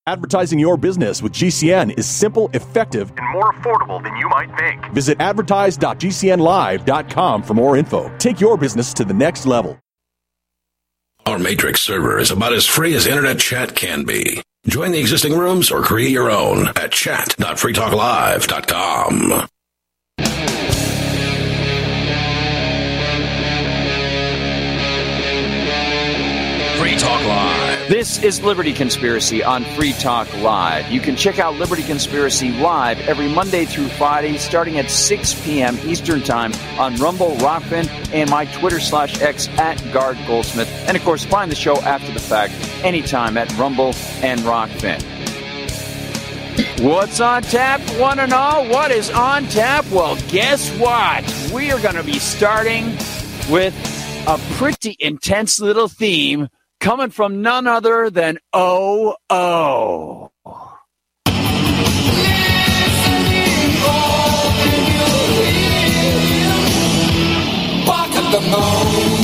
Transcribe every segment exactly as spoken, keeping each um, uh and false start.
Advertising your business with G C N is simple, effective, and more affordable than you might think. Visit advertise dot g c n live dot com for more info. Take your business to the next level. Our Matrix server is about as free as internet chat can be. Join the existing rooms or create your own at chat dot free talk live dot com. Free Talk Live. This is Liberty Conspiracy on Free Talk Live. You can check out Liberty Conspiracy live every Monday through Friday, starting at six p.m. Eastern Time on Rumble, Rockfin, and my Twitter slash X at Guard Goldsmith. And, of course, find the show after the fact anytime at Rumble and Rockfin. What's on tap, one and all? What is on tap? Well, guess what? We are going to be starting with a pretty intense little theme coming from none other than O O. Back at the moon.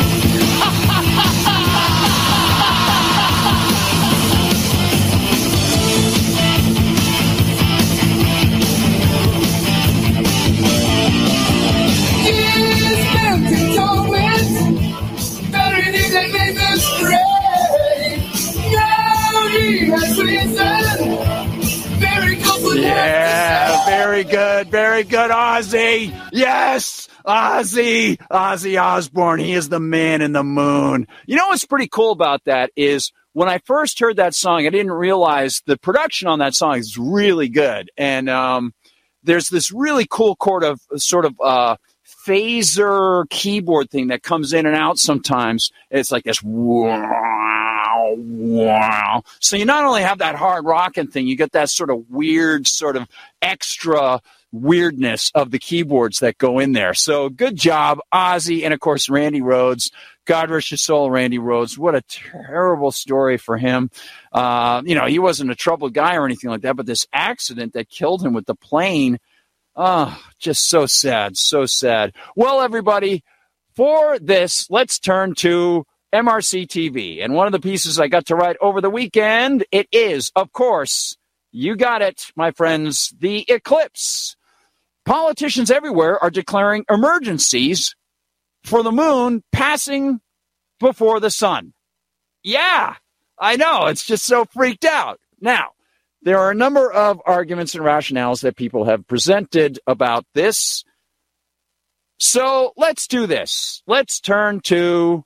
Yeah, very good, very good, Ozzy. Yes, Ozzy, Ozzy Osbourne. He is the man in the moon. You know what's pretty cool about that is when I first heard that song, I didn't realize the production on that song is really good. And um, there's this really cool chord of sort of uh, phaser keyboard thing that comes in and out sometimes. It's like this wow, wow. So you not only have that hard rocking thing, you get that sort of weird, sort of extra weirdness of the keyboards that go in there. So good job, Ozzy, and of course Randy Rhoads. God rest his soul, Randy Rhoads. What a terrible story for him. Uh, you know, he wasn't a troubled guy or anything like that, but this accident that killed him with the plane, oh, just so sad, so sad. Well, everybody, for this, let's turn to M R C T V. And one of the pieces I got to write over the weekend, it is, of course, you got it, my friends, the eclipse. Politicians everywhere are declaring emergencies for the moon passing before the sun. Yeah, I know. It's just so freaked out. Now, there are a number of arguments and rationales that people have presented about this. So let's do this. Let's turn to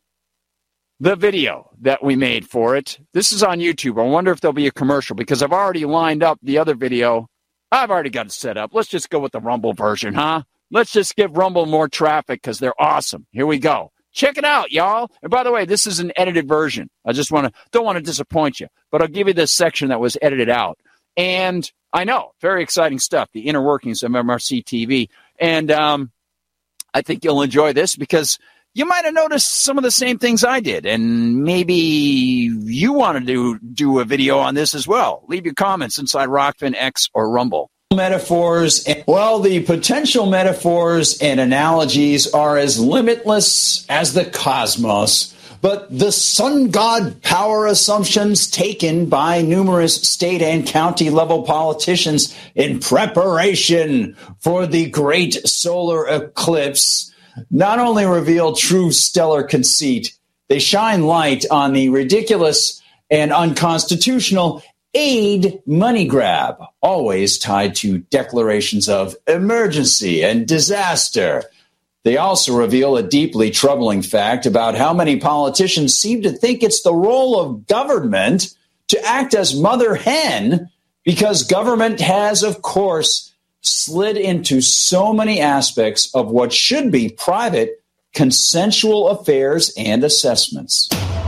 the video that we made for it. This is on YouTube. I wonder if there'll be a commercial because I've already lined up the other video. I've already got it set up. Let's just go with the Rumble version, huh? Let's just give Rumble more traffic because they're awesome. Here we go. Check it out, y'all. And by the way, this is an edited version. I just want to don't want to disappoint you, but I'll give you this section that was edited out. And I know, very exciting stuff, the inner workings of M R C T V. And um, I think you'll enjoy this because you might have noticed some of the same things I did. And maybe you want to do, do a video on this as well. Leave your comments inside Rockfin, X, or Rumble. Metaphors. Well, the potential metaphors and analogies are as limitless as the cosmos, but the sun god power assumptions taken by numerous state and county level politicians in preparation for the great solar eclipse not only reveal true stellar conceit, they shine light on the ridiculous and unconstitutional aid money grab, always tied to declarations of emergency and disaster. They also reveal a deeply troubling fact about how many politicians seem to think it's the role of government to act as mother hen because government has, of course, slid into so many aspects of what should be private, consensual affairs and assessments.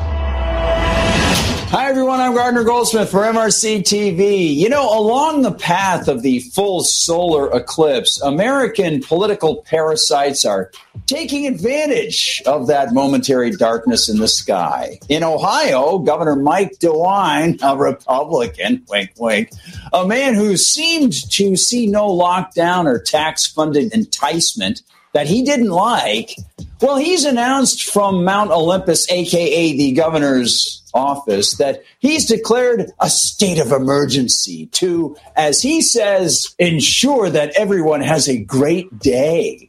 Hi, everyone. I'm Gardner Goldsmith for M R C T V. You know, along the path of the full solar eclipse, American political parasites are taking advantage of that momentary darkness in the sky. In Ohio, Governor Mike DeWine, a Republican, wink, wink, a man who seemed to see no lockdown or tax-funded enticement that he didn't like, well, he's announced from Mount Olympus, a k a the governor's office, that he's declared a state of emergency to, as he says, ensure that everyone has a great day.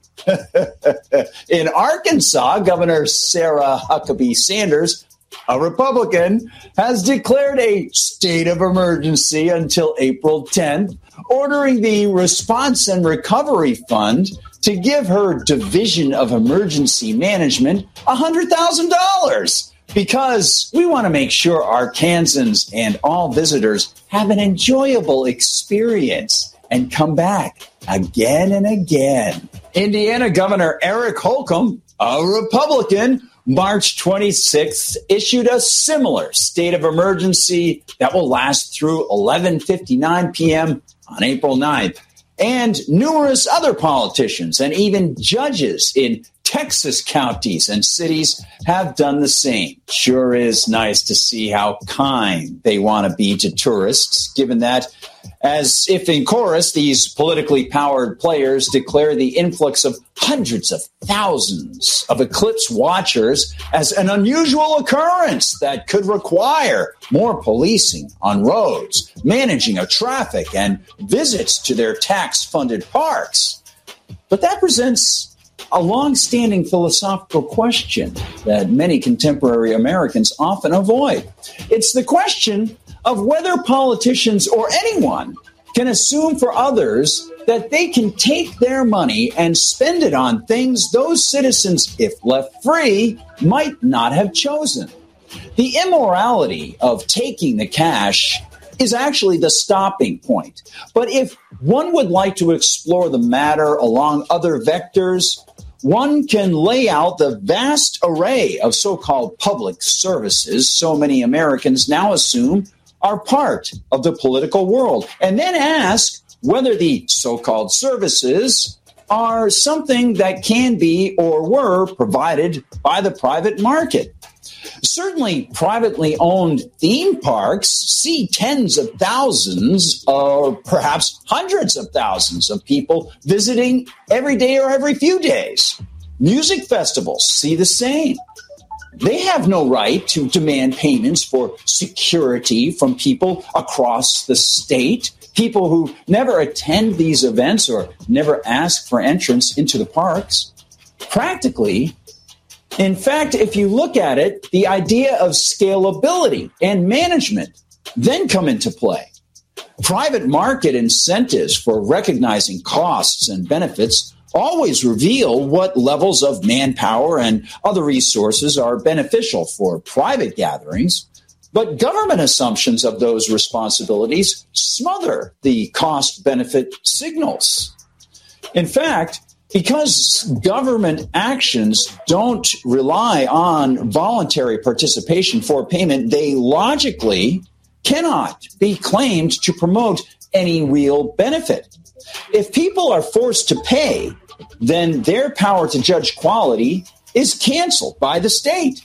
In Arkansas, Governor Sarah Huckabee Sanders, a Republican, has declared a state of emergency until April tenth, ordering the Response and Recovery Fund to give her Division of Emergency Management one hundred thousand dollars. Because we want to make sure Arkansans and all visitors have an enjoyable experience and come back again and again. Indiana Governor Eric Holcomb, a Republican, March twenty-sixth, issued a similar state of emergency that will last through eleven fifty-nine p.m. on April ninth. And numerous other politicians and even judges in Texas counties and cities have done the same. Sure is nice to see how kind they want to be to tourists, given that, as if in chorus, these politically powered players declare the influx of hundreds of thousands of eclipse watchers as an unusual occurrence that could require more policing on roads, managing of traffic, and visits to their tax-funded parks. But that presents a long-standing philosophical question that many contemporary Americans often avoid. It's the question of whether politicians or anyone can assume for others that they can take their money and spend it on things those citizens, if left free, might not have chosen. The immorality of taking the cash is actually the stopping point. But if one would like to explore the matter along other vectors, one can lay out the vast array of so-called public services so many Americans now assume are part of the political world, and then ask whether the so-called services are something that can be or were provided by the private market. Certainly, privately owned theme parks see tens of thousands or perhaps hundreds of thousands of people visiting every day or every few days. Music festivals see the same. They have no right to demand payments for security from people across the state, people who never attend these events or never ask for entrance into the parks. Practically, in fact, if you look at it, the idea of scalability and management then come into play. Private market incentives for recognizing costs and benefits always reveal what levels of manpower and other resources are beneficial for private gatherings, but government assumptions of those responsibilities smother the cost-benefit signals. In fact, because government actions don't rely on voluntary participation for payment, they logically cannot be claimed to promote any real benefit. If people are forced to pay, then their power to judge quality is canceled by the state.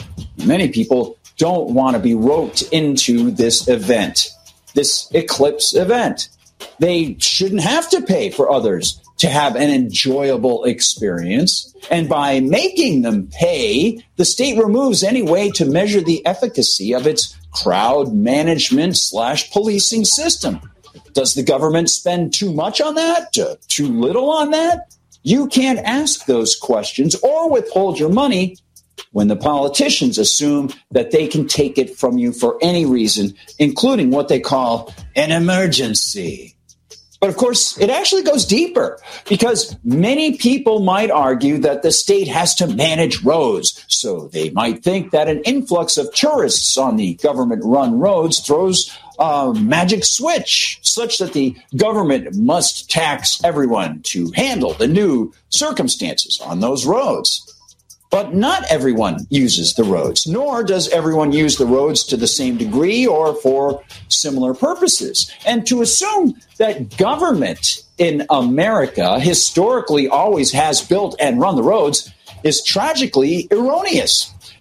Many people don't want to be roped into this event, this eclipse event. They shouldn't have to pay for others to have an enjoyable experience. And by making them pay, the state removes any way to measure the efficacy of its crowd management slash policing system. Does the government spend too much on that? Too little on that? You can't ask those questions or withhold your money when the politicians assume that they can take it from you for any reason, including what they call an emergency. But of course, it actually goes deeper, because many people might argue that the state has to manage roads. So they might think that an influx of tourists on the government-run roads throws a magic switch such that the government must tax everyone to handle the new circumstances on those roads. But not everyone uses the roads, nor does everyone use the roads to the same degree or for similar purposes. And to assume that government in America historically always has built and run the roads is tragically erroneous.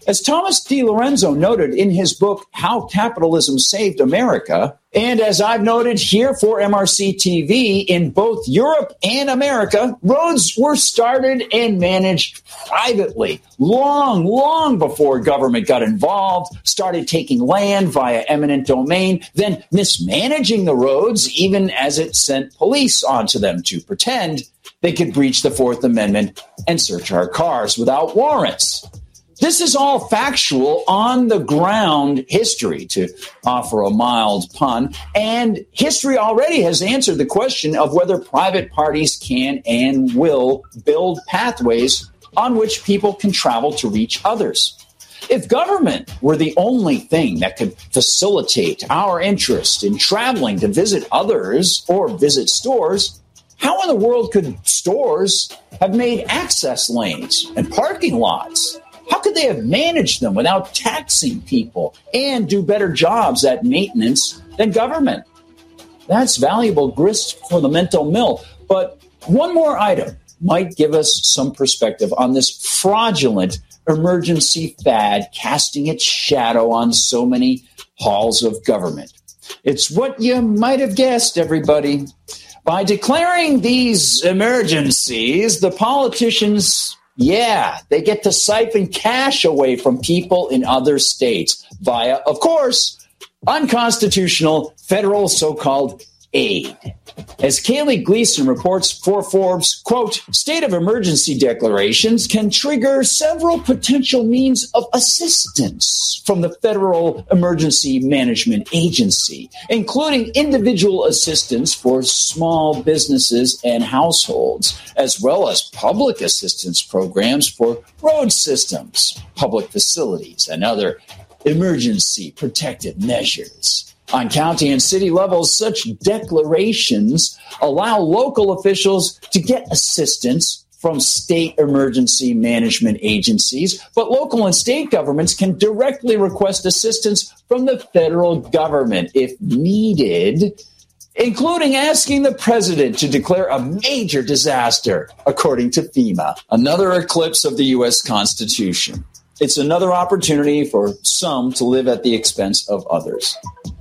As Thomas DiLorenzo noted in his book, How Capitalism Saved America, and as I've noted here for M R C T V, in both Europe and America, roads were started and managed privately long, long before government got involved, started taking land via eminent domain, then mismanaging the roads, even as it sent police onto them to pretend they could breach the Fourth Amendment and search our cars without warrants. This is all factual, on-the-ground history, to offer a mild pun, and history already has answered the question of whether private parties can and will build pathways on which people can travel to reach others. If government were the only thing that could facilitate our interest in traveling to visit others or visit stores, how in the world could stores have made access lanes and parking lots? How could they have managed them without taxing people and do better jobs at maintenance than government? That's valuable grist for the mental mill. But one more item might give us some perspective on this fraudulent emergency fad casting its shadow on so many halls of government. It's what you might have guessed, everybody. By declaring these emergencies, the politicians, yeah, they get to siphon cash away from people in other states via, of course, unconstitutional federal so-called aid. As Kaylee Gleason reports for Forbes, quote, state of emergency declarations can trigger several potential means of assistance from the Federal Emergency Management Agency, including individual assistance for small businesses and households, as well as public assistance programs for road systems, public facilities, and other emergency protective measures. On county and city levels, such declarations allow local officials to get assistance from state emergency management agencies, but local and state governments can directly request assistance from the federal government if needed, including asking the president to declare a major disaster, according to FEMA. Another eclipse of the U S Constitution. It's another opportunity for some to live at the expense of others.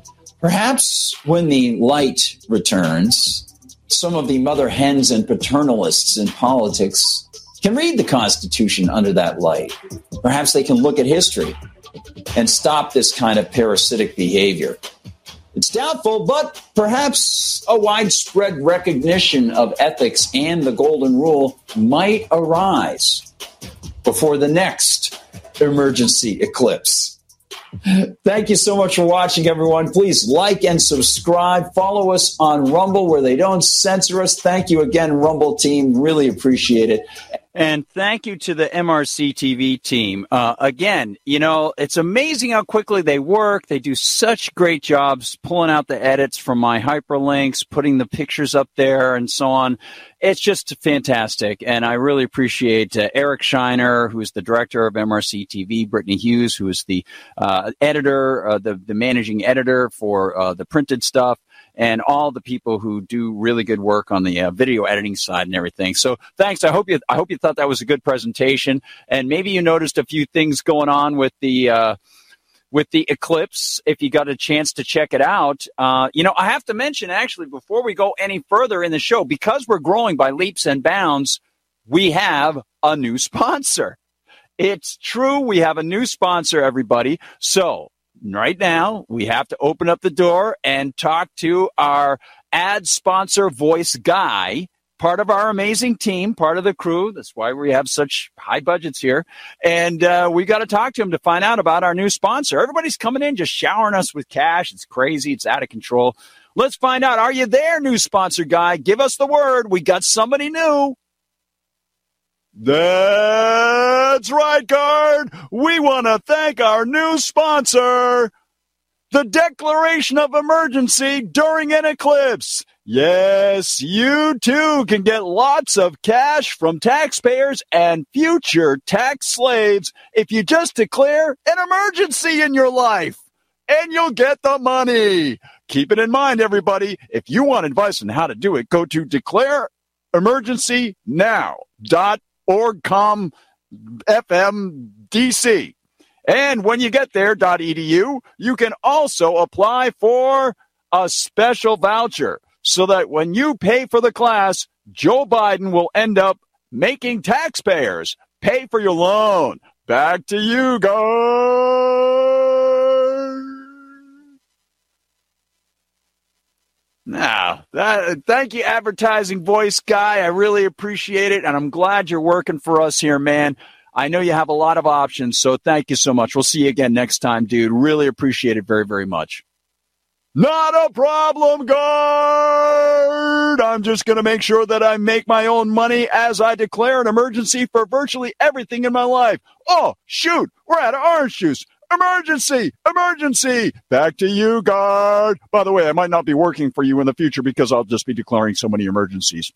Perhaps when the light returns, some of the mother hens and paternalists in politics can read the Constitution under that light. Perhaps they can look at history and stop this kind of parasitic behavior. It's doubtful, but perhaps a widespread recognition of ethics and the golden rule might arise before the next emergency eclipse. Thank you so much for watching, everyone. Please like and subscribe. Follow us on Rumble where they don't censor us. Thank you again, Rumble team. Really appreciate it. And thank you to the M R C T V team. Uh, again, you know, it's amazing how quickly they work. They do such great jobs pulling out the edits from my hyperlinks, putting the pictures up there and so on. It's just fantastic. And I really appreciate uh, Eric Shiner, who's the director of M R C T V, Brittany Hughes, who is the uh, editor, uh, the, the managing editor for uh, the printed stuff, and all the people who do really good work on the uh, video editing side and everything. So thanks. I hope you I hope you thought that was a good presentation, and maybe you noticed a few things going on with the uh, with the eclipse. If you got a chance to check it out, uh, you know, I have to mention actually before we go any further in the show, because we're growing by leaps and bounds, we have a new sponsor. It's true, we have a new sponsor, everybody. So right now, we have to open up the door and talk to our ad sponsor voice guy, part of our amazing team, part of the crew. That's why we have such high budgets here. And uh, we got to talk to him to find out about our new sponsor. Everybody's coming in, just showering us with cash. It's crazy. It's out of control. Let's find out. Are you there, new sponsor guy? Give us the word. We got somebody new. That's right, Guard. We want to thank our new sponsor, the Declaration of Emergency during an eclipse. Yes, you too can get lots of cash from taxpayers and future tax slaves if you just declare an emergency in your life, and you'll get the money. Keep it in mind, everybody. If you want advice on how to do it, go to declare emergency now dot org com F M D C And when you get there, .edu, you can also apply for a special voucher so that when you pay for the class, Joe Biden will end up making taxpayers pay for your loan. Back to you, guys. Now, that, thank you, advertising voice guy. I really appreciate it, and I'm glad you're working for us here, man. I know you have a lot of options, so thank you so much. We'll see you again next time, dude. Really appreciate it very, very much. Not a problem, guard. I'm just going to make sure that I make my own money as I declare an emergency for virtually everything in my life. Oh, shoot, we're out of orange juice. Emergency, emergency. Back to you, guard. By the way, I might not be working for you in the future because I'll just be declaring so many emergencies.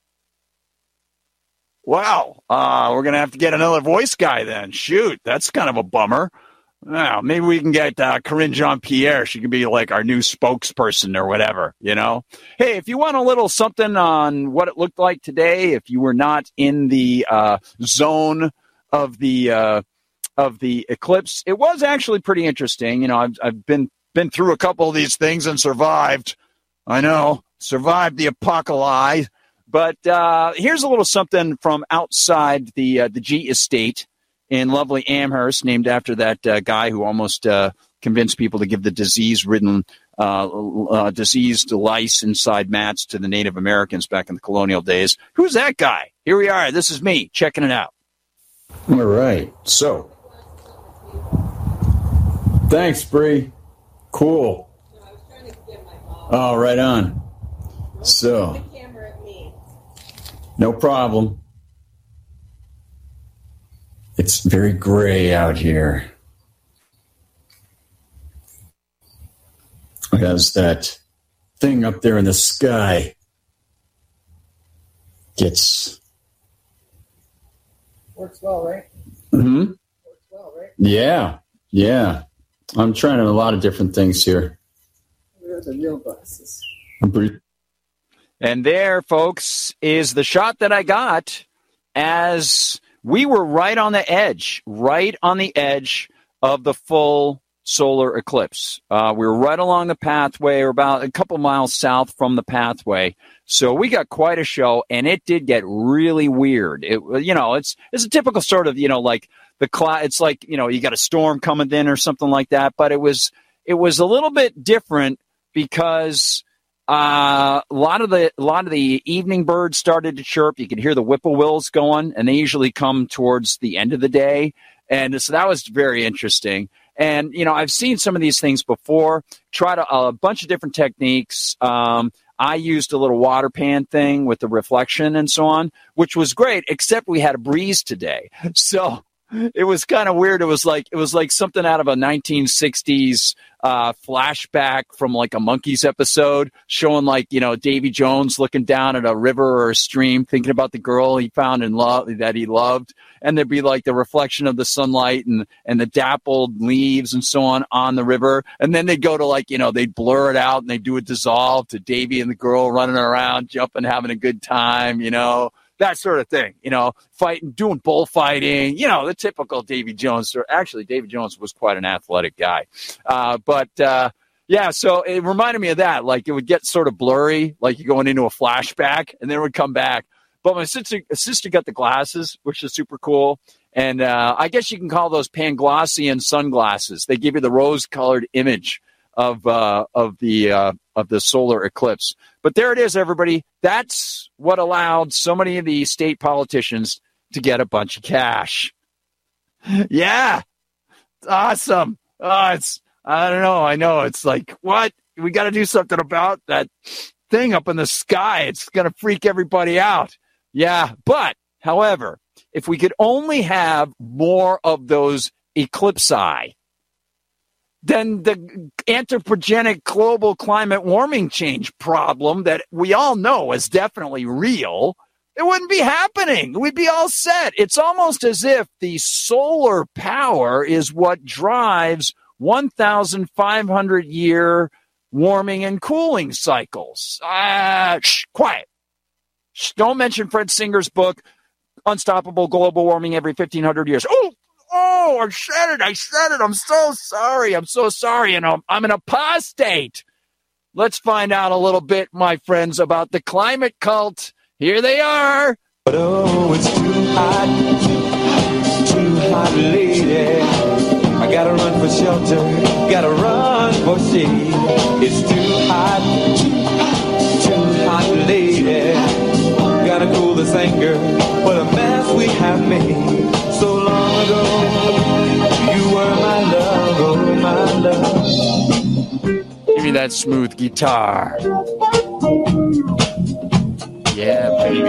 Wow, uh, we're going to have to get another voice guy then. Shoot, that's kind of a bummer. Well, maybe we can get uh, Corinne Jean-Pierre. She can be like our new spokesperson or whatever, you know. Hey, if you want a little something on what it looked like today, if you were not in the uh, zone of the uh, of the eclipse, it was actually pretty interesting. You know, I've, I've been been through a couple of these things and survived. I know, survived the apocalypse. But uh, here's a little something from outside the uh, the G estate in lovely Amherst, named after that uh, guy who almost uh, convinced people to give the disease-ridden, uh, uh, diseased lice inside mats to the Native Americans back in the colonial days. Who's that guy? Here we are. This is me checking it out. All right. So, thanks, Bree. Cool. Oh, right on. So, no problem. It's very gray out here. As that thing up there in the sky gets... Works well, right? Mm-hmm. Works well, right? Yeah, yeah. I'm trying a lot of different things here. Where are the real glasses? I'm pretty... And there, folks, is the shot that I got as we were right on the edge, right on the edge of the full solar eclipse. Uh, we were right along the pathway, or about a couple miles south from the pathway. So we got quite a show, and it did get really weird. It, you know, it's it's a typical sort of, you know, like the cloud. It's like, you know, you got a storm coming in or something like that. But it was it was a little bit different because Uh, a lot of the a lot of the evening birds started to chirp. You could hear the whippoorwills going, and they usually come towards the end of the day. And so that was very interesting. And you know, I've seen some of these things before. Tried a, a bunch of different techniques. Um, I used a little water pan thing with the reflection and so on, which was great. Except we had a breeze today, so it was kind of weird. It was like it was like something out of a nineteen sixties uh, flashback from like a Monkees episode, showing like, you know, Davy Jones looking down at a river or a stream, thinking about the girl he found in love that he loved, and there'd be like the reflection of the sunlight and and the dappled leaves and so on on the river, and then they'd go to like, you know, they'd blur it out and they'd do a dissolve to Davy and the girl running around, jumping, having a good time, you know. That sort of thing, you know, fighting, doing bullfighting, you know, the typical Davy Jones. Actually, Davy Jones was quite an athletic guy. Uh, but, uh, yeah, so it reminded me of that. Like, it would get sort of blurry, like you're going into a flashback, and then it would come back. But my sister, sister got the glasses, which is super cool. And uh, I guess you can call those Panglossian sunglasses. They give you the rose-colored image of uh, of the uh, of the solar eclipse. But there it is, everybody. That's what allowed so many of the state politicians to get a bunch of cash. Yeah, it's awesome. Oh, it's I don't know. I know it's like, what? We got to do something about that thing up in the sky. It's going to freak everybody out. Yeah, but however, if we could only have more of those eclipsi, then the anthropogenic global climate warming change problem that we all know is definitely real, it wouldn't be happening. We'd be all set. It's almost as if the solar power is what drives one thousand five hundred year warming and cooling cycles. Ah, uh, shh, quiet. Shh, don't mention Fred Singer's book, Unstoppable Global Warming Every fifteen hundred Years. Oh, oh! no, I said it. I said it. I'm so sorry. I'm so sorry. And I'm, I'm an apostate. Let's find out a little bit, my friends, about the climate cult. Here they are. But oh, it's too hot, too hot, lady. I gotta run for shelter, gotta run for shade. It's too hot, too hot, lady. Gotta cool this anger, what a mess we have made. So long ago, you were my love, oh my love. Give me that smooth guitar. Yeah, baby.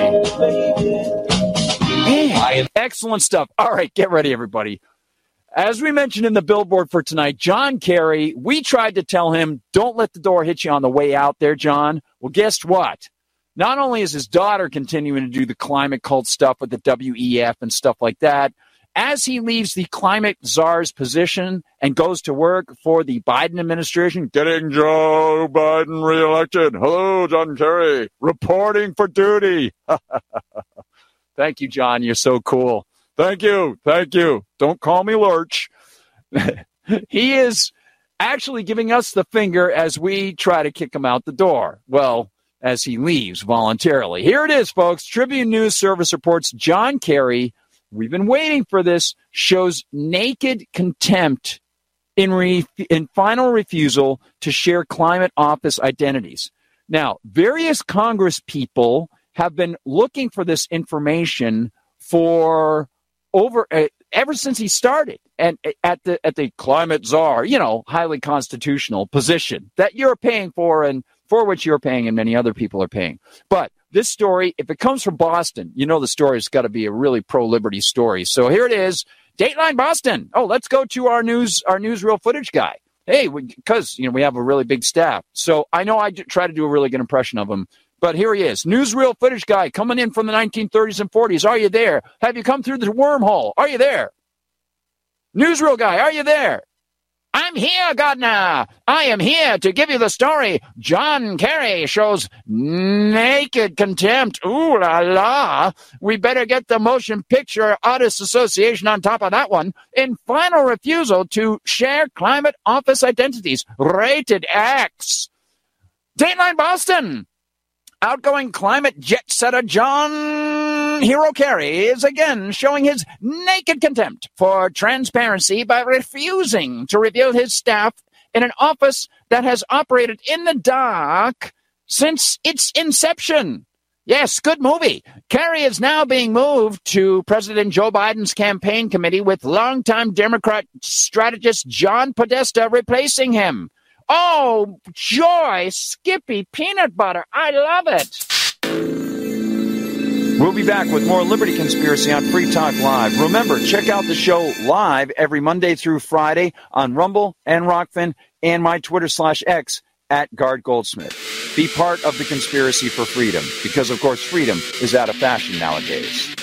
Man, excellent stuff. All right, get ready, everybody. As we mentioned in the billboard for tonight, John Kerry, we tried to tell him, don't let the door hit you on the way out there, John. Well, guess what? Not only is his daughter continuing to do the climate cult stuff with the W E F and stuff like that, as he leaves the climate czar's position and goes to work for the Biden administration, getting Joe Biden reelected. Hello, John Kerry, reporting for duty. Thank you, John. You're so cool. Thank you. Thank you. Don't call me Lurch. He is actually giving us the finger as we try to kick him out the door. Well, as he leaves voluntarily. Here it is, folks. Tribune News Service reports John Kerry, we've been waiting for this, shows naked contempt in, re- in final refusal to share climate office identities. Now, various Congress people have been looking for this information for over uh, ever since he started, and at the at the climate czar, you know, highly constitutional position that you're paying for and for which you're paying and many other people are paying. But this story, if it comes from Boston, you know the story's got to be a really pro-liberty story. So here it is, Dateline Boston. Oh, let's go to our news our newsreel footage guy. Hey, because you know we have a really big staff, so I know I try to do a really good impression of him. But here he is, newsreel footage guy coming in from the nineteen thirties and forties. Are you there? Have you come through the wormhole? Are you there? Newsreel guy, are you there? I'm here, Gardner. I am here to give you the story. John Kerry shows naked contempt. Ooh la la. We better get the Motion Picture Artists Association on top of that one. In final refusal to share climate office identities. Rated X. Dateline Boston. Outgoing climate jet-setter John Hero Kerry is again showing his naked contempt for transparency by refusing to reveal his staff in an office that has operated in the dark since its inception. Yes, good movie. Kerry is now being moved to President Joe Biden's campaign committee with longtime Democrat strategist John Podesta replacing him. Oh, joy, Skippy, peanut butter. I love it. We'll be back with more Liberty Conspiracy on Free Talk Live. Remember, check out the show live every Monday through Friday on Rumble and Rockfin and my Twitter slash X at Guard Goldsmith. Be part of the conspiracy for freedom because, of course, freedom is out of fashion nowadays.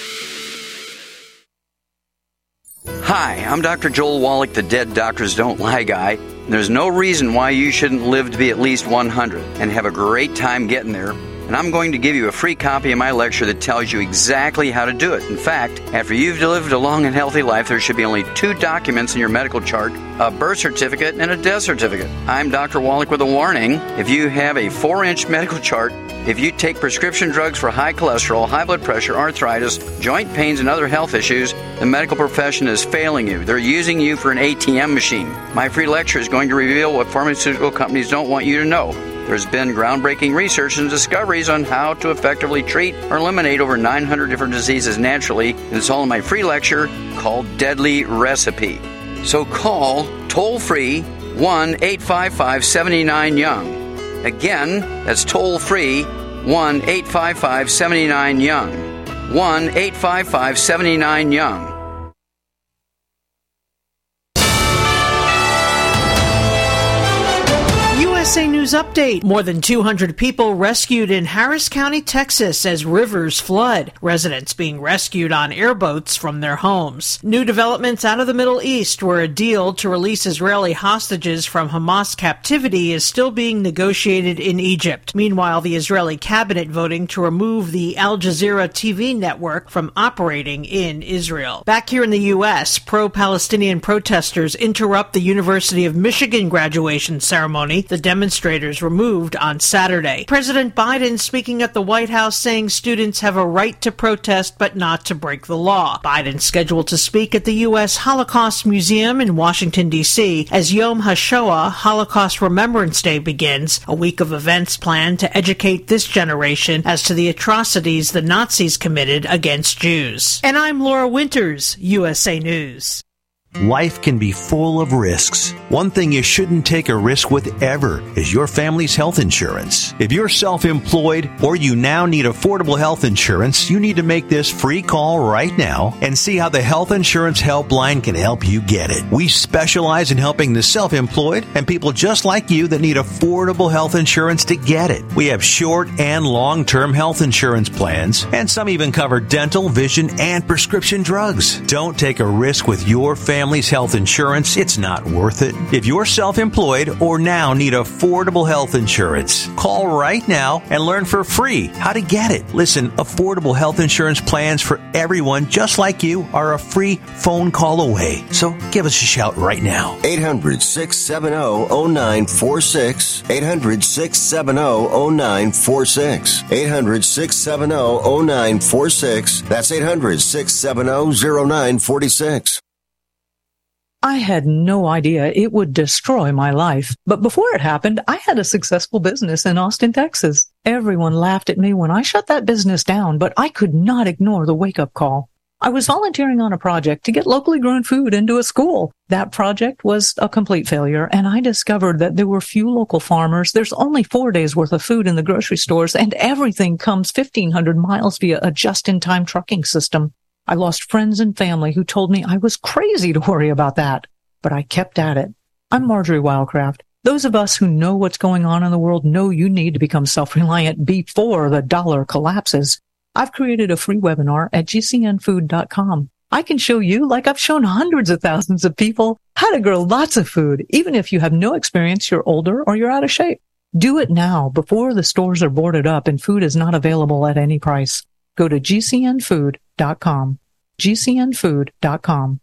Hi, I'm Doctor Joel Wallach, the Dead Doctors Don't Lie guy. There's no reason why you shouldn't live to be at least one hundred and have a great time getting there. And I'm going to give you a free copy of my lecture that tells you exactly how to do it. In fact, after you've lived a long and healthy life, there should be only two documents in your medical chart, a birth certificate and a death certificate. I'm Doctor Wallach with a warning. If you have a four-inch medical chart, if you take prescription drugs for high cholesterol, high blood pressure, arthritis, joint pains, and other health issues, the medical profession is failing you. They're using you for an A T M machine. My free lecture is going to reveal what pharmaceutical companies don't want you to know. There's been groundbreaking research and discoveries on how to effectively treat or eliminate over nine hundred different diseases naturally, and it's all in my free lecture called Deadly Recipe. So call toll-free one eight five five, seven nine, young. Again, that's toll-free one eight five five, seven nine, young. one eight five five, seven nine, young. U S S A News Update. More than two hundred people rescued in Harris County, Texas as rivers flood. Residents being rescued on airboats from their homes. New developments out of the Middle East, where a deal to release Israeli hostages from Hamas captivity is still being negotiated in Egypt. Meanwhile, the Israeli cabinet voting to remove the Al Jazeera T V network from operating in Israel. Back here in the U S, pro-Palestinian protesters interrupt the University of Michigan graduation ceremony. The demonstrators were moved on Saturday. President Biden speaking at the White House saying students have a right to protest but not to break the law. Biden scheduled to speak at the U S Holocaust Museum in Washington, D C as Yom HaShoah, Holocaust Remembrance Day, begins, a week of events planned to educate this generation as to the atrocities the Nazis committed against Jews. And I'm Laura Winters, U S A News. Life can be full of risks. One thing you shouldn't take a risk with ever is your family's health insurance. If you're self-employed or you now need affordable health insurance, you need to make this free call right now and see how the Health Insurance Helpline can help you get it. We specialize in helping the self-employed and people just like you that need affordable health insurance to get it. We have short and long-term health insurance plans, and some even cover dental, vision, and prescription drugs. Don't take a risk with your family. Family's health insurance, it's not worth it. If you're self-employed or now need affordable health insurance, call right now and learn for free how to get it. Listen, affordable health insurance plans for everyone just like you are a free phone call away. So give us a shout right now. eight hundred, six seven zero, zero nine four six. eight hundred, six seven zero, zero nine four six. eight hundred, six seven zero, zero nine four six. That's eight hundred, six seven zero, zero nine four six. I had no idea it would destroy my life. But before it happened, I had a successful business in Austin, Texas. Everyone laughed at me when I shut that business down, but I could not ignore the wake-up call. I was volunteering on a project to get locally grown food into a school. That project was a complete failure, and I discovered that there were few local farmers. There's only four days worth of food in the grocery stores, and everything comes fifteen hundred miles via a just-in-time trucking system. I lost friends and family who told me I was crazy to worry about that, but I kept at it. I'm Marjorie Wildcraft. Those of us who know what's going on in the world know you need to become self-reliant before the dollar collapses. I've created a free webinar at G C N food dot com. I can show you, like I've shown hundreds of thousands of people, how to grow lots of food, even if you have no experience, you're older, or you're out of shape. Do it now before the stores are boarded up and food is not available at any price. Go to G C N food dot com. G C N food dot com.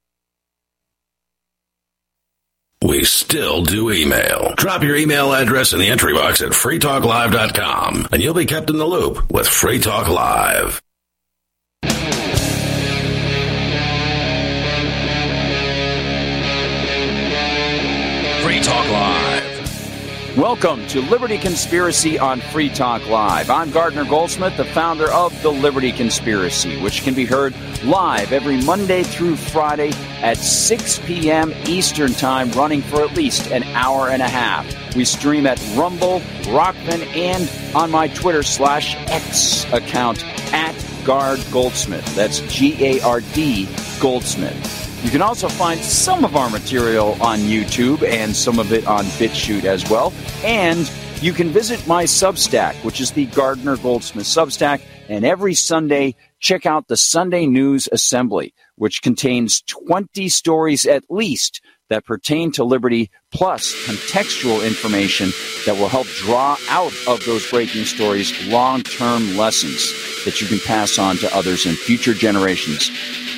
We still do email. Drop your email address in the entry box at free talk live dot com, and you'll be kept in the loop with Free Talk Live. Free Talk Live. Welcome to Liberty Conspiracy on Free Talk Live. I'm Gardner Goldsmith, the founder of the Liberty Conspiracy, which can be heard live every Monday through Friday at six p.m. Eastern Time, running for at least an hour and a half. We stream at Rumble, Rockman, and on my Twitter slash X account at Gard Goldsmith. That's G A R D Goldsmith. You can also find some of our material on YouTube and some of it on BitChute as well. And you can visit my Substack, which is the Gardner Goldsmith Substack. And every Sunday, check out the Sunday News Assembly, which contains twenty stories at least that pertain to liberty, plus contextual information that will help draw out of those breaking stories long-term lessons that you can pass on to others in future generations.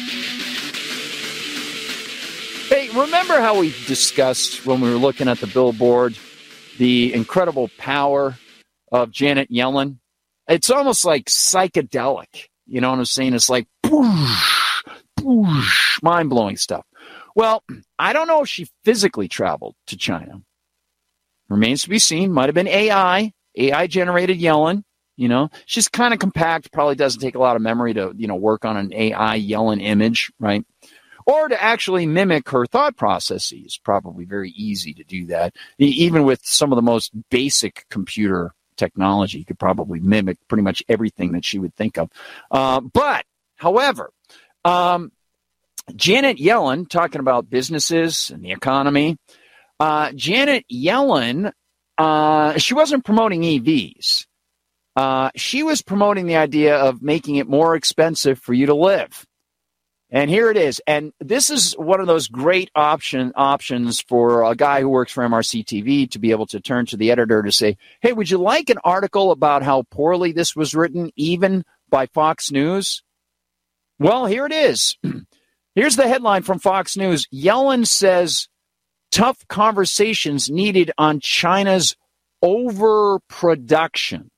Hey, remember how we discussed when we were looking at the billboard the incredible power of Janet Yellen? It's almost like psychedelic. You know what I'm saying? It's like boosh, boosh, mind-blowing stuff. Well, I don't know if she physically traveled to China. Remains to be seen. Might have been A I, A I-generated Yellen. You know, she's kind of compact. Probably doesn't take a lot of memory to, you know, work on an A I Yellen image, right? Or to actually mimic her thought processes. Probably very easy to do that. Even with some of the most basic computer technology, you could probably mimic pretty much everything that she would think of. Uh, but, however, um, Janet Yellen, talking about businesses and the economy, uh, Janet Yellen uh, she wasn't promoting E Vs. Uh, she was promoting the idea of making it more expensive for you to live. And here it is. And this is one of those great option options for a guy who works for M R C T V to be able to turn to the editor to say, hey, would you like an article about how poorly this was written, even by Fox News? Well, here it is. Here's the headline from Fox News. Yellen says tough conversations needed on China's overproduction.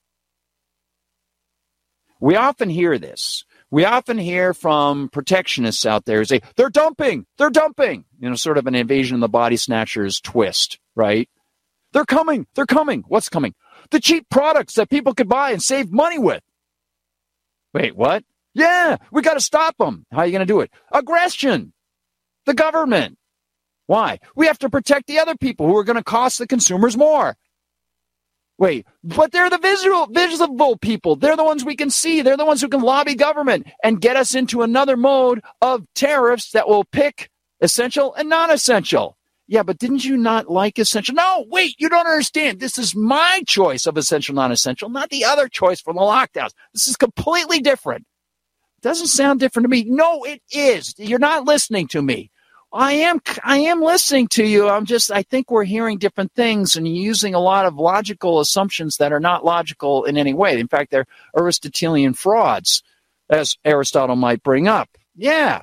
We often hear this. We often hear from protectionists out there who say, they're dumping, they're dumping. You know, sort of an invasion of the body snatchers twist, right? They're coming, they're coming. What's coming? The cheap products that people could buy and save money with. Wait, what? Yeah, we got to stop them. How are you going to do it? Aggression. The government. Why? We have to protect the other people who are going to cost the consumers more. Wait, but they're the visual, visible people. They're the ones we can see. They're the ones who can lobby government and get us into another mode of tariffs that will pick essential and non-essential. Yeah, but didn't you not like essential? No, wait, you don't understand. This is my choice of essential, non-essential, not the other choice for the lockdowns. This is completely different. Doesn't sound different to me. No, it is. You're not listening to me. I am I am listening to you. I'm just, I think we're hearing different things and using a lot of logical assumptions that are not logical in any way. In fact, they're Aristotelian frauds, as Aristotle might bring up. Yeah.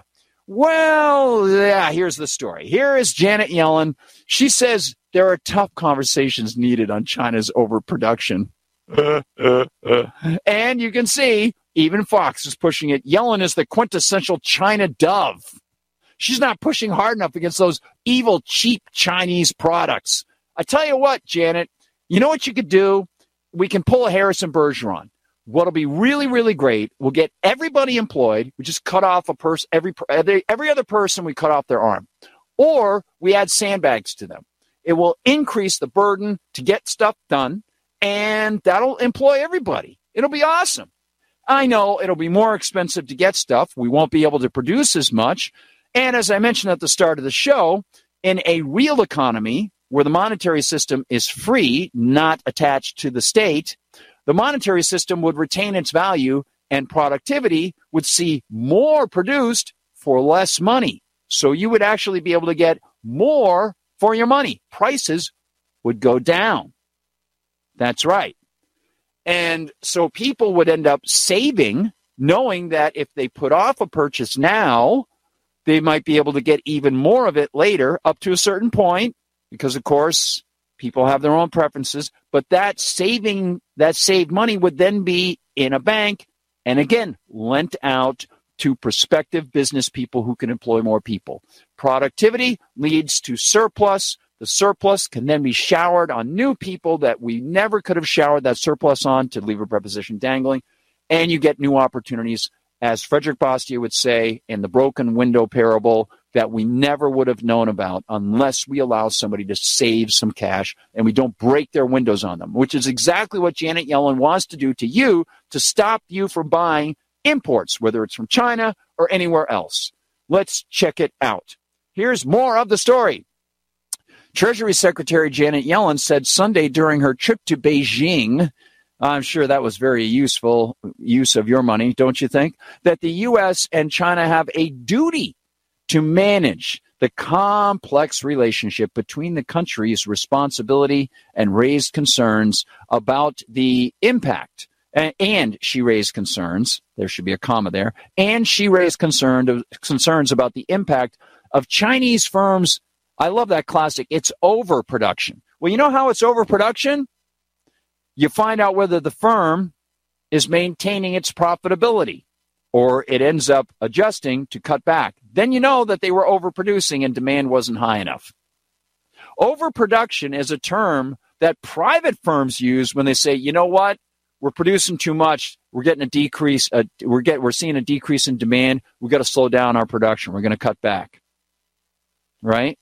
Well, yeah, here's the story. Here is Janet Yellen. She says there are tough conversations needed on China's overproduction. Uh, uh, uh. And you can see even Fox is pushing it. Yellen is the quintessential China dove. She's not pushing hard enough against those evil, cheap Chinese products. I tell you what, Janet, you know what you could do? We can pull a Harrison Bergeron. What'll be really, really great, we'll get everybody employed. We just cut off a person, every, every, every other person, we cut off their arm. Or we add sandbags to them. It will increase the burden to get stuff done, and that'll employ everybody. It'll be awesome. I know it'll be more expensive to get stuff. We won't be able to produce as much. And as I mentioned at the start of the show, in a real economy where the monetary system is free, not attached to the state, the monetary system would retain its value and productivity would see more produced for less money. So you would actually be able to get more for your money. Prices would go down. That's right. And so people would end up saving, knowing that if they put off a purchase now, they might be able to get even more of it later up to a certain point because, of course, people have their own preferences. But that saving, that saved money would then be in a bank and, again, lent out to prospective business people who can employ more people. Productivity leads to surplus. The surplus can then be showered on new people that we never could have showered that surplus on, to leave a preposition dangling, and you get new opportunities. As Frederick Bastiat would say in the broken window parable, that we never would have known about unless we allow somebody to save some cash and we don't break their windows on them, which is exactly what Janet Yellen wants to do to you to stop you from buying imports, whether it's from China or anywhere else. Let's check it out. Here's more of the story. Treasury Secretary Janet Yellen said Sunday during her trip to Beijing, I'm sure that was very useful use of your money, don't you think? That the U S and China have a duty to manage the complex relationship between the countries' responsibility and raised concerns about the impact. And she raised concerns, there should be a comma there, and she raised concern, concerns about the impact of Chinese firms. I love that classic, it's overproduction. Well, you know how it's overproduction? You find out whether the firm is maintaining its profitability or it ends up adjusting to cut back. Then you know that they were overproducing and demand wasn't high enough. Overproduction is a term that private firms use when they say, you know what, we're producing too much. We're getting a decrease. Uh, we're get, we're seeing a decrease in demand. We've got to slow down our production. We're going to cut back. Right?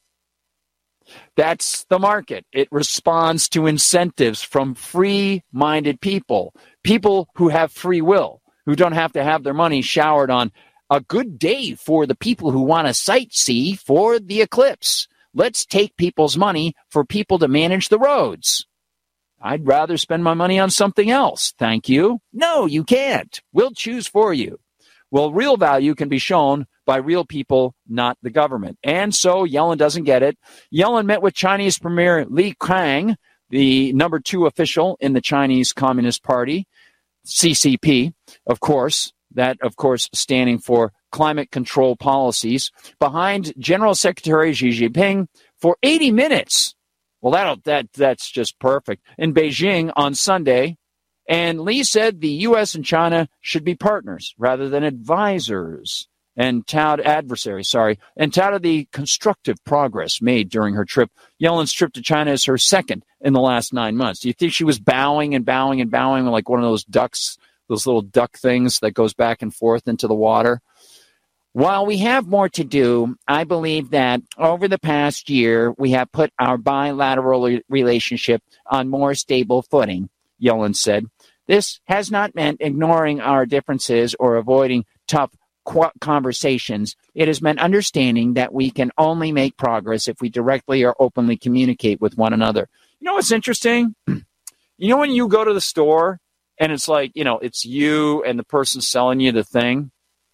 That's the market. It responds to incentives from free-minded people, people who have free will, who don't have to have their money showered on a good day for the people who want to sightsee for the eclipse. Let's take people's money for people to manage the roads. I'd rather spend my money on something else. Thank you. No, you can't. We'll choose for you. Well, real value can be shown by real people, not the government. And so Yellen doesn't get it. Yellen met with Chinese Premier Li Qiang, the number two official in the Chinese Communist Party, C C P, of course, that, of course, standing for climate control policies, behind General Secretary Xi Jinping for eighty minutes. Well, that'll, that that's just perfect. In Beijing on Sunday, and Li said the U S and China should be partners rather than advisors, and touted adversaries, sorry, and touted the constructive progress made during her trip. Yellen's trip to China is her second in the last nine months. Do you think she was bowing and bowing and bowing like one of those ducks, those little duck things that goes back and forth into the water? While we have more to do, I believe that over the past year, we have put our bilateral relationship on more stable footing, Yellen said. This has not meant ignoring our differences or avoiding tough qu- conversations. It has meant understanding that we can only make progress if we directly or openly communicate with one another. You know what's interesting? You know when you go to the store and it's like, you know, it's you and the person selling you the thing?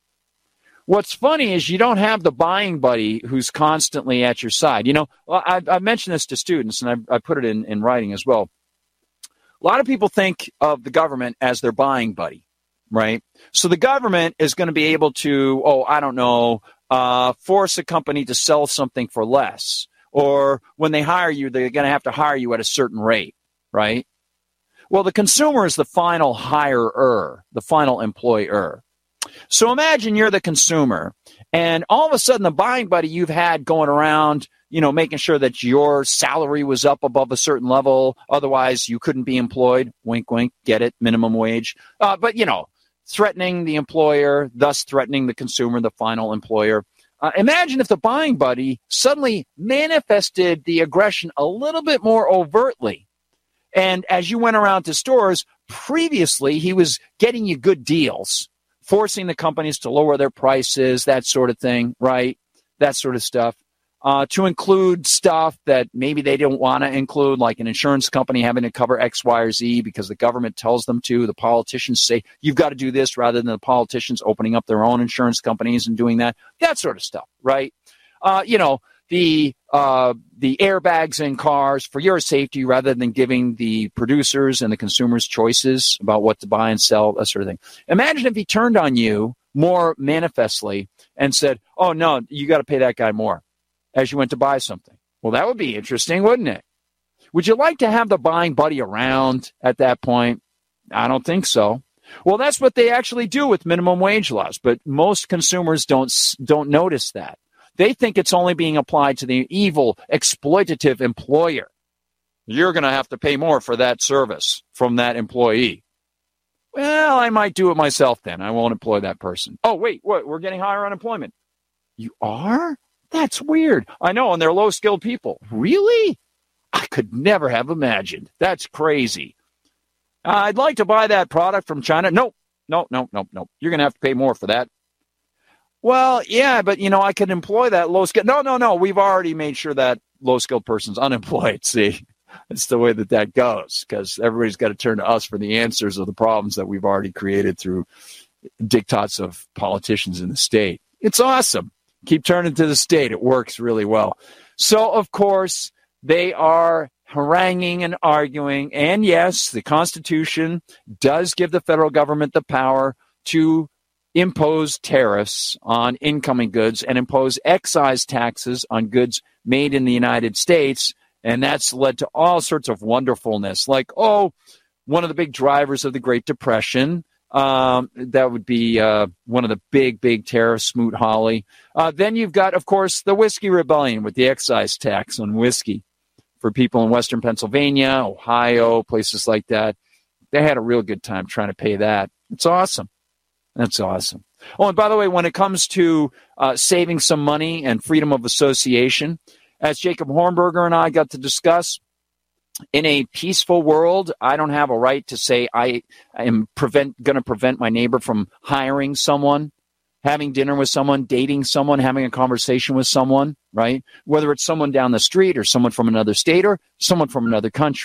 What's funny is you don't have the buying buddy who's constantly at your side. You know, I've, I've mentioned this to students, and I've, I put it in, in writing as well. A lot of people think of the government as their buying buddy, right? So the government is going to be able to, oh, I don't know, uh, force a company to sell something for less. Or when they hire you, they're going to have to hire you at a certain rate, right? Well, the consumer is the final hirer, the final employer. So imagine you're the consumer, and all of a sudden the buying buddy you've had going around, you know, making sure that your salary was up above a certain level. Otherwise, you couldn't be employed. Wink, wink, get it, minimum wage. Uh, but, you know, threatening the employer, thus threatening the consumer, the final employer. Uh, imagine if the buying buddy suddenly manifested the aggression a little bit more overtly. And as you went around to stores, previously he was getting you good deals, forcing the companies to lower their prices, that sort of thing, right? That sort of stuff. Uh, to include stuff that maybe they don't want to include, like an insurance company having to cover X, Y, or Z because the government tells them to. The politicians say, you've got to do this, rather than the politicians opening up their own insurance companies and doing that. That sort of stuff, right? Uh, you know, the uh, the airbags in cars for your safety, rather than giving the producers and the consumers choices about what to buy and sell, that sort of thing. Imagine if he turned on you more manifestly and said, oh, no, you got to pay that guy more as you went to buy something. Well, that would be interesting, wouldn't it? Would you like to have the buying buddy around at that point? I don't think so. Well, that's what they actually do with minimum wage laws, but most consumers don't don't notice that. They think it's only being applied to the evil, exploitative employer. You're going to have to pay more for that service from that employee. Well, I might do it myself then. I won't employ that person. Oh, wait, what? We're getting higher unemployment. You are? That's weird. I know, and they're low-skilled people. Really? I could never have imagined. That's crazy. Uh, I'd like to buy that product from China. Nope, nope, nope, nope, nope. You're going to have to pay more for that. Well, yeah, but, you know, I could employ that low-skilled. No, no, no. We've already made sure that low-skilled person's unemployed. See, it's the way that that goes, because everybody's got to turn to us for the answers of the problems that we've already created through diktats of politicians in the state. It's awesome. Keep turning to the state. It works really well. So, of course, they are haranguing and arguing. And, yes, the Constitution does give the federal government the power to impose tariffs on incoming goods and impose excise taxes on goods made in the United States. And that's led to all sorts of wonderfulness, like, oh, one of the big drivers of the Great Depression. Um, that would be uh, one of the big, big tariffs, Smoot-Hawley. Uh, then you've got, of course, the Whiskey Rebellion with the excise tax on whiskey for people in Western Pennsylvania, Ohio, places like that. They had a real good time trying to pay that. It's awesome. That's awesome. Oh, and by the way, when it comes to uh, saving some money and freedom of association, as Jacob Hornberger and I got to discuss, in a peaceful world, I don't have a right to say I am prevent going to prevent my neighbor from hiring someone, having dinner with someone, dating someone, having a conversation with someone, right? Whether it's someone down the street or someone from another state or someone from another country.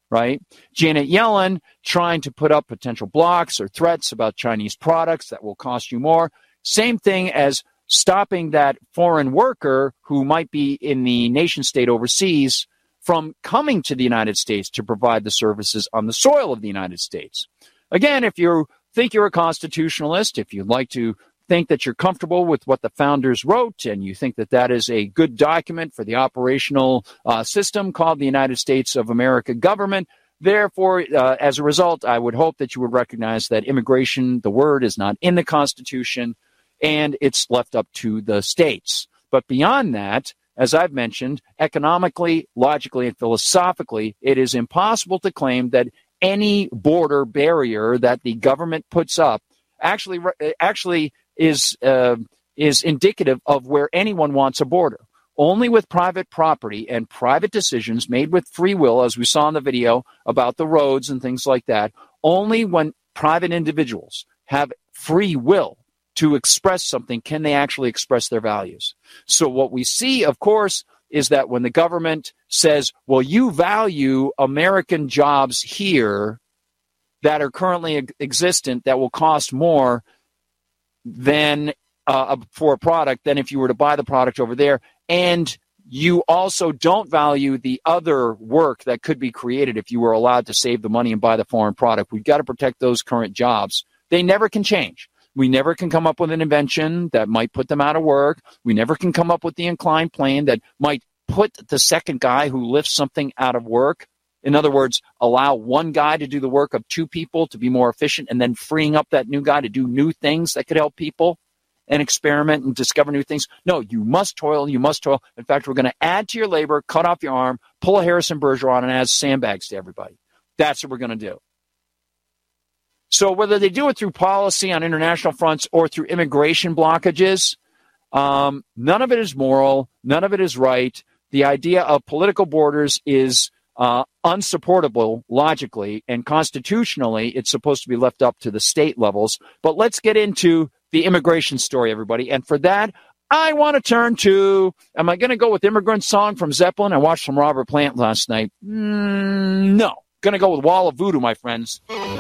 right? Janet Yellen trying to put up potential blocks or threats about Chinese products that will cost you more. Same thing as stopping that foreign worker who might be in the nation state overseas from coming to the United States to provide the services on the soil of the United States. Again, if you think you're a constitutionalist, if you'd like to think that you're comfortable with what the founders wrote and you think that that is a good document for the operational uh, system called the United States of America government, therefore, uh, as a result, I would hope that you would recognize that immigration, the word, is not in the Constitution, and it's left up to the states. But beyond that, as I've mentioned, economically, logically, and philosophically, it is impossible to claim that any border barrier that the government puts up actually actually is uh, is indicative of where anyone wants a border. Only with private property and private decisions made with free will, as we saw in the video about the roads and things like that, only when private individuals have free will to express something can they actually express their values. So what we see, of course, is that when the government says, well, you value American jobs here that are currently ex- existent that will cost more than uh, for a product than if you were to buy the product over there, and you also don't value the other work that could be created if you were allowed to save the money and buy the foreign product. We've got to protect those current jobs. They never can change. We never can come up with an invention that might put them out of work. We never can come up with the inclined plane that might put the second guy who lifts something out of work. In other words, allow one guy to do the work of two people to be more efficient and then freeing up that new guy to do new things that could help people and experiment and discover new things. No, you must toil. You must toil. In fact, we're going to add to your labor, cut off your arm, pull a Harrison Bergeron, and add sandbags to everybody. That's what we're going to do. So whether they do it through policy on international fronts or through immigration blockages, um, none of it is moral. None of it is right. The idea of political borders is uh, unsupportable logically, and constitutionally, it's supposed to be left up to the state levels. But let's get into the immigration story, everybody. And for that, I want to turn to, am I going to go with Immigrant Song from Zeppelin? I watched some Robert Plant last night. Mm, no. Going to go with Wall of Voodoo, my friends.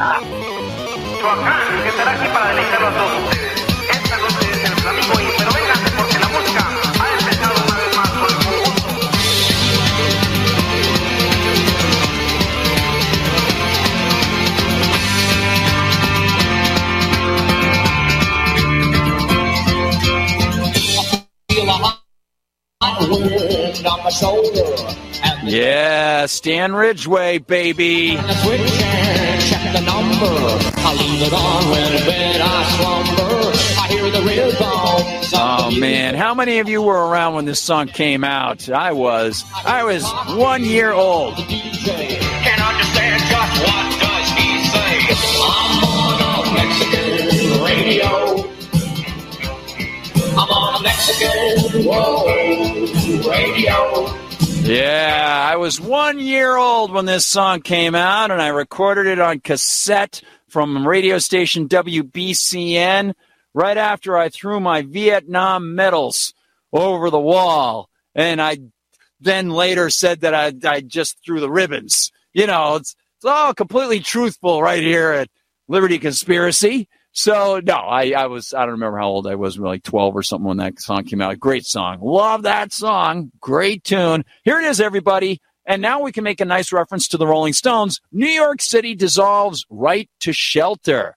Yeah, Stan Ridgway, baby. Check the number. I leave it on when in bed I slumber. I hear the rhythms. Oh man, how many of you were around when this song came out? I was. I was one year old. Can't understand just what does he say. I'm on a Mexican radio. I'm on a Mexican whoa, radio. Yeah, I was one year old when this song came out, and I recorded it on cassette from radio station W B C N right after I threw my Vietnam medals over the wall. And I then later said that I, I just threw the ribbons. You know, it's, it's all completely truthful right here at Liberty Conspiracy. So, no, I, I was, I don't remember how old I was, like twelve or something when that song came out. Great song. Love that song. Great tune. Here it is, everybody. And now we can make a nice reference to the Rolling Stones. New York City dissolves right to shelter.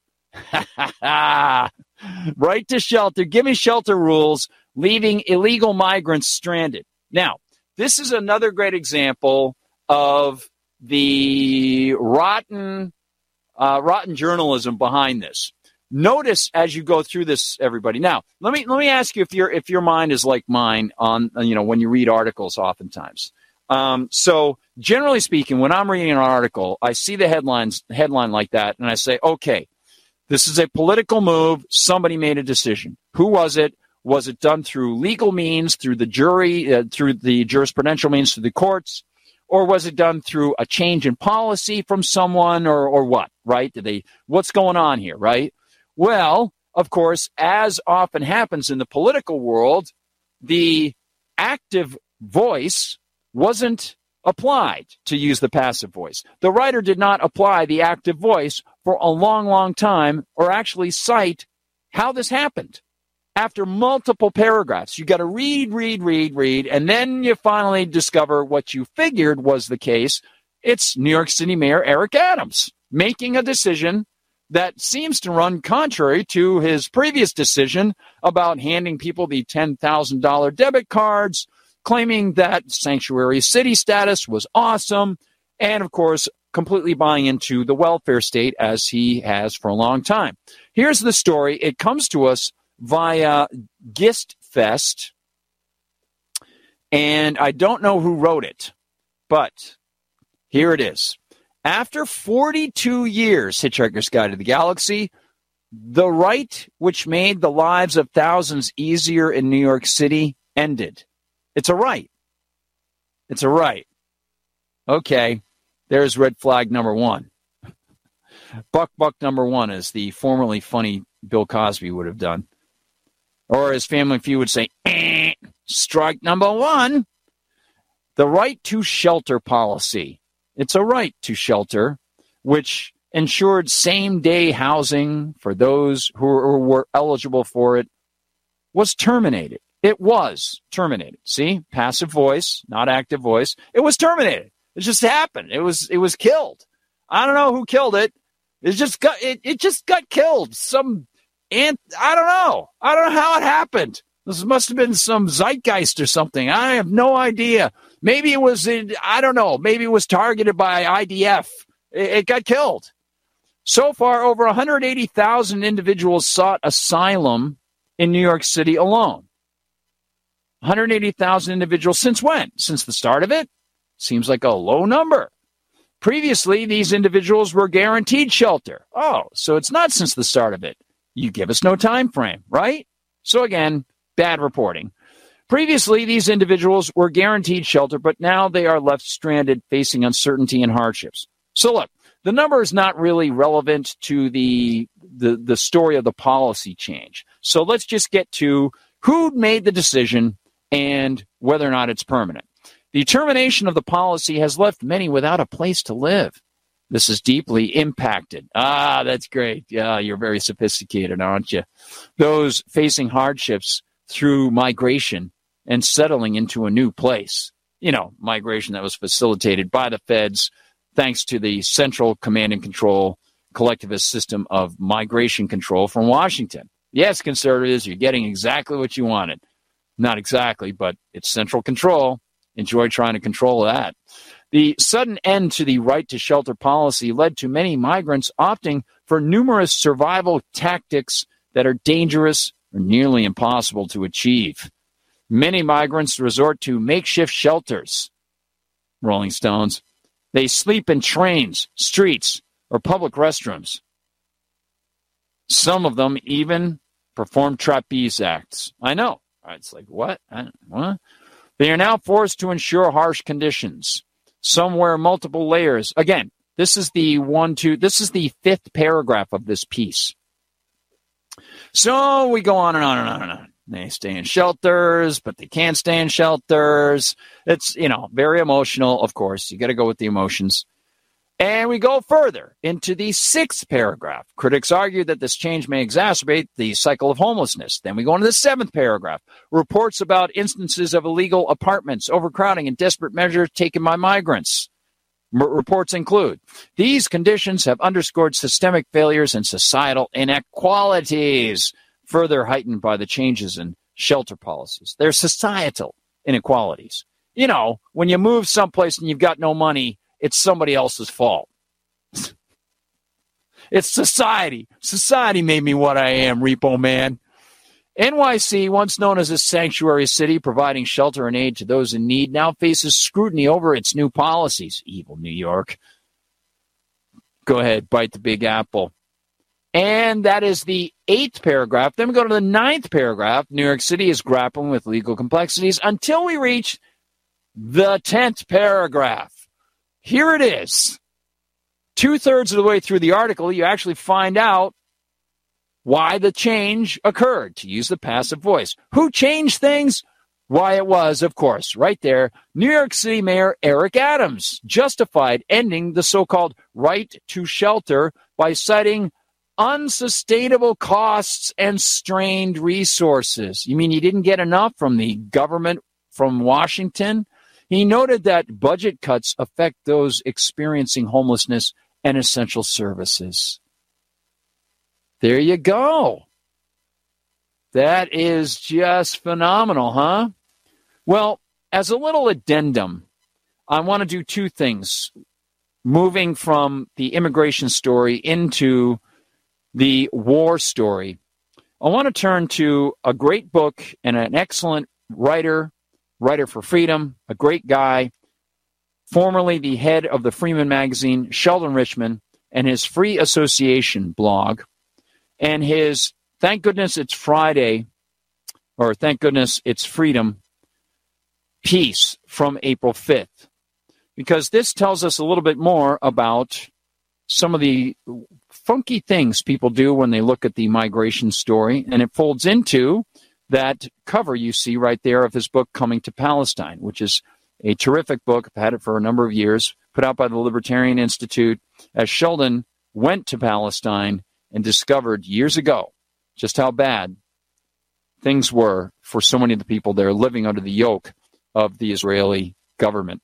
Right to shelter. Give me shelter rules, leaving illegal migrants stranded. Now, this is another great example of the rotten, uh, rotten journalism behind this. Notice as you go through this, everybody. Now, let me let me ask you if your if your mind is like mine on you know when you read articles. Oftentimes, um, so generally speaking, when I'm reading an article, I see the headlines headline like that, and I say, okay, this is a political move. Somebody made a decision. Who was it? Was it done through legal means, through the jury, uh, through the jurisprudential means, through the courts? Or was it done through a change in policy from someone, or or what? Right? Did they? What's going on here? Right? Well, of course, as often happens in the political world, the active voice wasn't applied to use the passive voice. The writer did not apply the active voice for a long, long time, or actually cite how this happened. After multiple paragraphs, you got to read, read, read, read, and then you finally discover what you figured was the case. It's New York City Mayor Eric Adams making a decision that seems to run contrary to his previous decision about handing people the ten thousand dollars debit cards, claiming that sanctuary city status was awesome, and, of course, completely buying into the welfare state as he has for a long time. Here's the story. It comes to us via GistFest, and I don't know who wrote it, but here it is. After forty-two years, Hitchhiker's Guide to the Galaxy, the right which made the lives of thousands easier in New York City ended. It's a right. It's a right. Okay, there's red flag number one. Buck Buck number one, as the formerly funny Bill Cosby would have done. Or as Family Feud would say, eh, strike number one. The right to shelter policy. It's a right to shelter, which ensured same-day housing for those who were eligible for it, was terminated. It was terminated. See, passive voice, not active voice. It was terminated. It just happened. It was it was killed. I don't know who killed it. It just got it, it just got killed. Some and I don't know. I don't know how it happened. This must have been some zeitgeist or something. I have no idea. Maybe it was in, I don't know. Maybe it was targeted by I D F. It, it got killed. So far, over one hundred eighty thousand individuals sought asylum in New York City alone. one hundred eighty thousand individuals since when? Since the start of it? Seems like a low number. Previously, these individuals were guaranteed shelter. Oh, so it's not since the start of it. You give us no time frame, right? So again, bad reporting. Previously, these individuals were guaranteed shelter, but now they are left stranded, facing uncertainty and hardships. So look, the number is not really relevant to the, the, the story of the policy change. So let's just get to who made the decision and whether or not it's permanent. The termination of the policy has left many without a place to live. This is deeply impacted. Ah, that's great. Yeah, you're very sophisticated, aren't you? Those facing hardships through migration and settling into a new place. You know, migration that was facilitated by the feds thanks to the Central Command and Control collectivist system of migration control from Washington. Yes, conservatives, you're getting exactly what you wanted. Not exactly, but it's central control. Enjoy trying to control that. The sudden end to the right to shelter policy led to many migrants opting for numerous survival tactics that are dangerous or nearly impossible to achieve. Many migrants resort to makeshift shelters. Rolling Stones. They sleep in trains, streets, or public restrooms. Some of them even perform trapeze acts. I know. It's like, what? I, what? They are now forced to ensure harsh conditions. Some wear multiple layers. Again, this is the one, two, this is the fifth paragraph of this piece. So we go on and on and on and on. They stay in shelters, but they can't stay in shelters. It's, you know, very emotional, of course. You got to go with the emotions. And we go further into the sixth paragraph. Critics argue that this change may exacerbate the cycle of homelessness. Then we go into the seventh paragraph. Reports about instances of illegal apartments, overcrowding, and desperate measures taken by migrants. M- reports include, these conditions have underscored systemic failures and societal inequalities, further heightened by the changes in shelter policies. They're societal inequalities. You know, when you move someplace and you've got no money, it's somebody else's fault. It's society. Society made me what I am, Repo Man. N Y C, once known as a sanctuary city providing shelter and aid to those in need, now faces scrutiny over its new policies. Evil New York. Go ahead, bite the big apple. And that is the eighth paragraph. Then we go to the ninth paragraph. New York City is grappling with legal complexities until we reach the tenth paragraph. Here it is. Two-thirds of the way through the article, you actually find out why the change occurred, to use the passive voice. Who changed things? Why, it was, of course, right there, New York City Mayor Eric Adams justified ending the so-called right to shelter by citing unsustainable costs and strained resources. You mean you didn't get enough from the government from Washington? He noted that budget cuts affect those experiencing homelessness and essential services. There you go. That is just phenomenal, huh? Well, as a little addendum, I want to do two things. Moving from the immigration story into the war story, I want to turn to a great book and an excellent writer, writer for freedom, a great guy, formerly the head of the Freeman magazine, Sheldon Richman, and his Free Association blog, and his Thank Goodness It's Friday, or Thank Goodness It's Freedom piece from April fifth, because this tells us a little bit more about some of the funky things people do when they look at the migration story, and it folds into that cover you see right there of his book, Coming to Palestine, which is a terrific book. I've had it for a number of years, put out by the Libertarian Institute, as Sheldon went to Palestine and discovered years ago just how bad things were for so many of the people there living under the yoke of the Israeli government.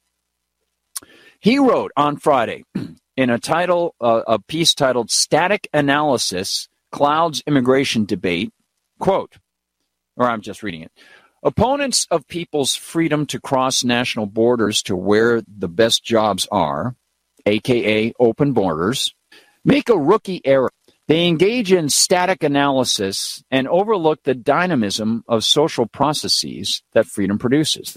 He wrote on Friday in a title, uh, a piece titled Static Analysis, Clouds Immigration Debate, quote, or I'm just reading it. Opponents of people's freedom to cross national borders to where the best jobs are, a k a open borders, make a rookie error. They engage in static analysis and overlook the dynamism of social processes that freedom produces.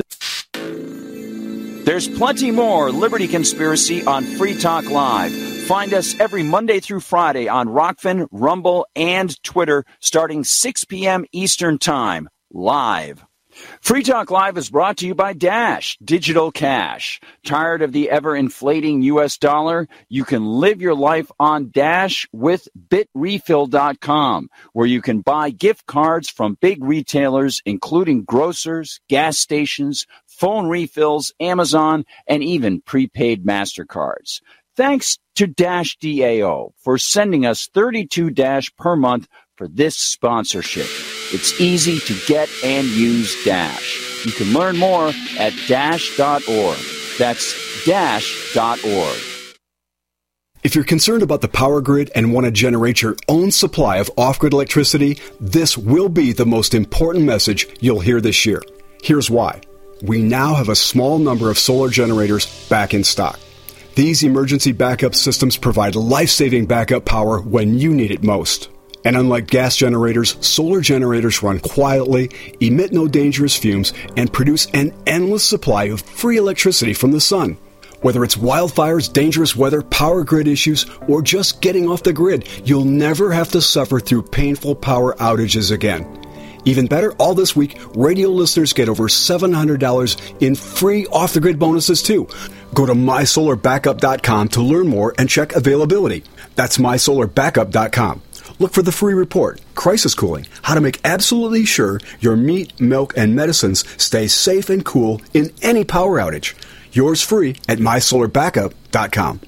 There's plenty more Liberty Conspiracy on Free Talk Live. Find us every Monday through Friday on Rockfin, Rumble, and Twitter starting six p.m. Eastern Time, live. Free Talk Live is brought to you by Dash Digital Cash. Tired of the ever-inflating U S dollar? You can live your life on Dash with bit refill dot com, where you can buy gift cards from big retailers, including grocers, gas stations, phone refills, Amazon, and even prepaid MasterCards. Thanks to Dash D A O for sending us thirty-two Dash per month for this sponsorship. It's easy to get and use Dash. You can learn more at dash dot org. That's dash dot org. If you're concerned about the power grid and want to generate your own supply of off-grid electricity, this will be the most important message you'll hear this year. Here's why. We now have a small number of solar generators back in stock. These emergency backup systems provide life-saving backup power when you need it most. And unlike gas generators, solar generators run quietly, emit no dangerous fumes, and produce an endless supply of free electricity from the sun. Whether it's wildfires, dangerous weather, power grid issues, or just getting off the grid, you'll never have to suffer through painful power outages again. Even better, all this week, radio listeners get over seven hundred dollars in free off-the-grid bonuses, too. Go to my solar backup dot com to learn more and check availability. That's my solar backup dot com. Look for the free report, Crisis Cooling, how to make absolutely sure your meat, milk, and medicines stay safe and cool in any power outage. Yours free at my solar backup dot com.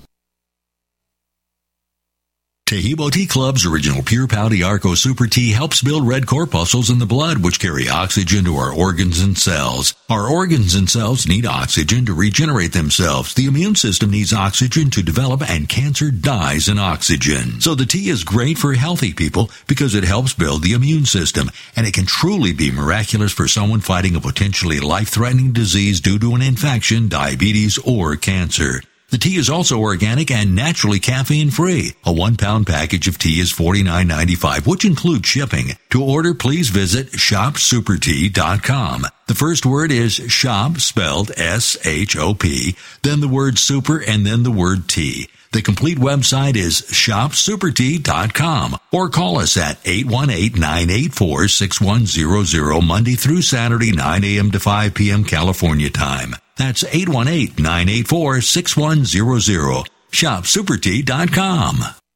Tehebo Tea Club's original Pure Pouty Arco Super Tea helps build red corpuscles in the blood, which carry oxygen to our organs and cells. Our organs and cells need oxygen to regenerate themselves. The immune system needs oxygen to develop, and cancer dies in oxygen. So the tea is great for healthy people because it helps build the immune system, and it can truly be miraculous for someone fighting a potentially life-threatening disease due to an infection, diabetes, or cancer. The tea is also organic and naturally caffeine-free. A one-pound package of tea is forty-nine ninety-five, which includes shipping. To order, please visit shop super tea dot com. The first word is shop, spelled S H O P, then the word super, and then the word tea. The complete website is shop super tea dot com, or call us at eight one eight, nine eight four, six one zero zero Monday through Saturday, nine a.m. to five p.m. California time. That's eight one eight, nine eight four, six one zero zero. shop super tea dot com.